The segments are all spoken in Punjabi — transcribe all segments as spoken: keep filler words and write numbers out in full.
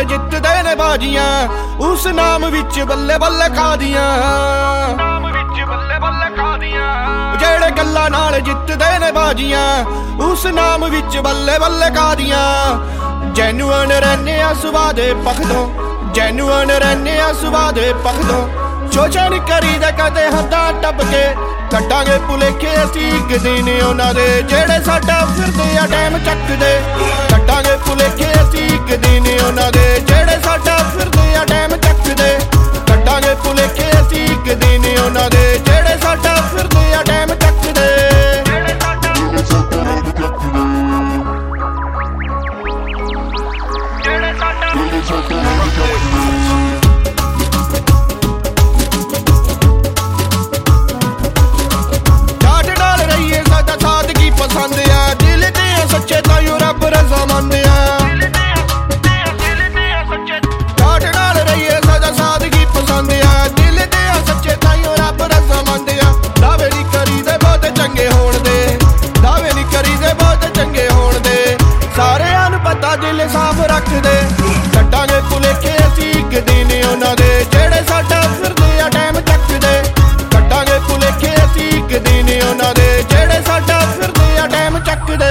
ਜਿੱਤਦੇ ਨੇ ਬਾਜੀਆਂ, ਉਸ ਨਾਮ ਵਿੱਚ ਬੱਲੇ ਬੱਲੇ ਖਾਦੀਆਂ। ਜਿਹੜੇ ਗੱਲਾਂ ਨਾਲ ਜਿੱਤਦੇ ਨੇ ਬਾਜੀਆਂ, ਉਸ ਨਾਮ ਵਿੱਚ ਬੱਲੇ ਬੱਲੇ ਖਾਦੀਆਂ। ਜੈਨੂਅਨ ਰਹਿੰਦੇ ਆ ਸੁਭਾਅ ਦੇ ਪੱਖੋਂ, ਜੈਨੂਅਨ ਰਹਿੰਦੇ ਆ ਸੁਭਾਅ ਦੇ ਪੱਖੋਂ। ਸ਼ੋਸ਼ਾ ਨੀ ਕਰੀਦਾ ਕਦੇ ਹੱਦਾਂ ਟੱਪ ਕੇ, ਕੱਢਾਂਗੇ ਭੁਲੇਖੇ ਅਸੀਂ ਇੱਕ ਦਿਨ ਉਹਨਾਂ ਦੇ, ਜਿਹੜੇ ਸਾਡਾ ਫਿਰਦੇ ਆ ਟਾਈਮ ਚੱਕਦੇ। ਕੱਢਾਂਗੇ ਭੁਲੇਖੇ ਅਸੀਂ ਇੱਕ ਦਿਨ ਉਹਨਾਂ ਦੇ, ਜਿਹੜੇ ਸਾਡਾ ਫਿਰਦੇ ਆ ਟਾਈਮ ਚੱਕਦੇ। ਕੱਢਾਂਗੇ ਭੁਲੇਖੇ ਅਸੀਂ ਇੱਕ ਦਿਨ ਉਹਨਾਂ ਦੇ, ਜਿਹੜੇ ਸਾਡਾ ਫਿਰਦੇ ਆ ਟਾਈਮ ਚੱਕਦੇ। ਪਸੰਦ ਆ ਦਿਲ ਦੇ ਆ ਸੱਚੇ ਤਾਈਓ ਰੱਬ ਰਜ਼ਾਮੰਦ ਆ। ਢਾਡ ਨਾਲ ਰਹੀਏ ਸਦਾ ਸਾਦਗੀ ਪਸੰਦ ਆ, ਦਿਲ ਦੇ ਆ ਸੱਚੇ ਤਾਈਓ ਰੱਬ ਰਜ਼ਾਮੰਦ ਆ। ਦਾਅਵੇ ਨਹੀਂ ਕਰੀਦੇ ਬਹੁਤ ਚੰਗੇ ਹੋਣ ਦੇ, ਦਾਅਵੇ ਨਹੀਂ ਕਰੀਦੇ ਬਹੁਤ ਚੰਗੇ ਹੋਣ ਦੇ, ਸਾਰਿਆਂ ਨੂੰ ਪਤਾ ਦਿਲ ਸਾਫ਼ ਰੱਖਦੇ। ਕੱਢਾਂਗੇ ਭੁਲੇਖੇ ਅਸੀਂ ਇੱਕ ਦਿਨ ਉਹਨਾਂ ਦੇ, ਜਿਹੜੇ ਸਾਡਾ ਫਿਰਦੇ ਆ ਟਾਈਮ ਚੱਕਦੇ। ਕੱਢਾਂਗੇ ਭੁਲੇਖੇ ਅਸੀਂ ਇੱਕ ਦਿਨ ਉਹਨਾਂ ਦੇ, ਜਿਹੜੇ ਸਾਡਾ ਫਿਰਦੇ ਆ ਟਾਈਮ ਚੱਕਦੇ।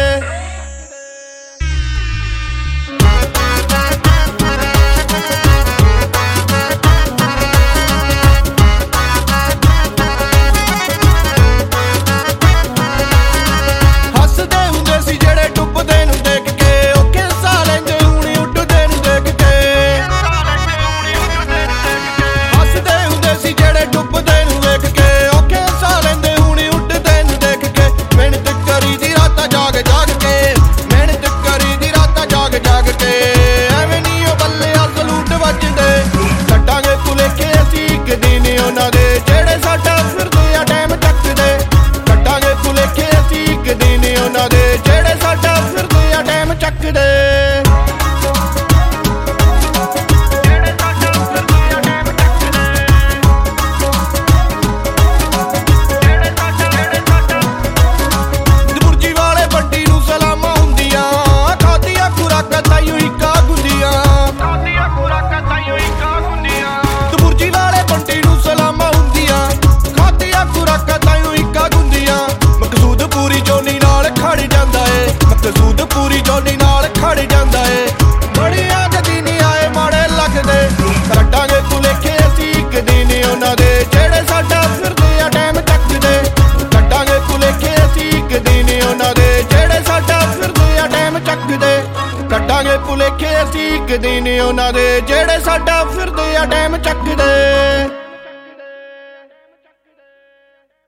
ਹੱਸਦੇ ਹੁੰਦੇ ਸੀ ਜਿਹੜੇ ਡੁੱਬਦੇ ਨੂੰ ਦੇਖ ਕੇ, ਔਖੇ ਸਾਹ ਲੈਂਦੇ ਹੁਣ ਉੱਡਦੇ ਨੂੰ ਦੇਖ ਕੇ। ਹੱਸਦੇ ਹੁੰਦੇ ਸੀ ਜਿਹੜੇ ਡੁੱਬਦੇ ਨੂੰ ਵੇਖ ਕੇ, ਔਖੇ ਸਾਹ ਲੈਂਦੇ ਹੁਣ ਉੱਡਦੇ ਨੂੰ ਦੇਖ ਕੇ। ਮਿਹਨਤ ਕਰੀ ਦੀ ਰਾਤਾਂ ਜਾਗ ਜਾਗ ਕੇ, ਮਿਹਨਤ ਕਰੀ ਦੀ ਰਾਤਾਂ ਜਾਗ ਜਾਗ ਕੇ, ਐਵੇਂ ਨੀ ਉਹ ਬੱਲੇ ਆ ਸਲੂਟ ਵੱਜਦੇ। ਕੱਢਾਂਗੇ ਭੁਲੇਖੇ ਅਸੀਂ ਇੱਕ ਦਿਨ ਉਹਨਾਂ ਦੇ, ਜਿਹੜੇ ਸਾਡਾ ਫਿਰਦੇ ਆ ਟਾਈਮ ਚੱਕਦੇ। ਕੱਢਾਂਗੇ ਭੁਲੇਖੇ ਅਸੀਂ ਇੱਕ ਦਿਨ ਉਹਨਾਂ ਦੇ, ਜਿਹੜੇ ਸਾਡਾ ਫਿਰਦੇ ਆ ਟਾਈਮ ਚੱਕਦੇ। ਮਕਸੂਦ ਪੂਰੀ ਜੋਨੀ ਨਾਲ ਖੜ ਜਾਂਦਾ ਏ, ਬੜੀਆਂ ਕਦੀ ਨੀ ਆਏ ਮਾੜੇ ਲੱਗਦੇ। ਕੱਢਾਂਗੇ ਭੁਲੇਖੇ ਅਸੀਂ ਇੱਕ ਦਿਨ ਉਹਨਾਂ ਦੇ, ਜਿਹੜੇ ਸਾਡਾ ਫਿਰਦੇ ਆ ਟਾਈਮ ਚੱਕਦੇ। ਕੱਢਾਂਗੇ ਭੁਲੇਖੇ ਅਸੀਂ ਇੱਕ ਦਿਨ ਉਹਨਾਂ ਦੇ, ਜਿਹੜੇ ਸਾਡਾ ਫਿਰਦੇ ਆ ਟਾਈਮ ਚੱਕਦੇ। ਕੱਢਾਂਗੇ ਭੁਲੇਖੇ ਅਸੀਂ ਇੱਕ ਦਿਨ ਉਹਨਾਂ ਦੇ, ਜਿਹੜੇ ਸਾਡਾ ਫਿਰਦੇ ਆ ਟਾਈਮ ਚੱਕਦੇ।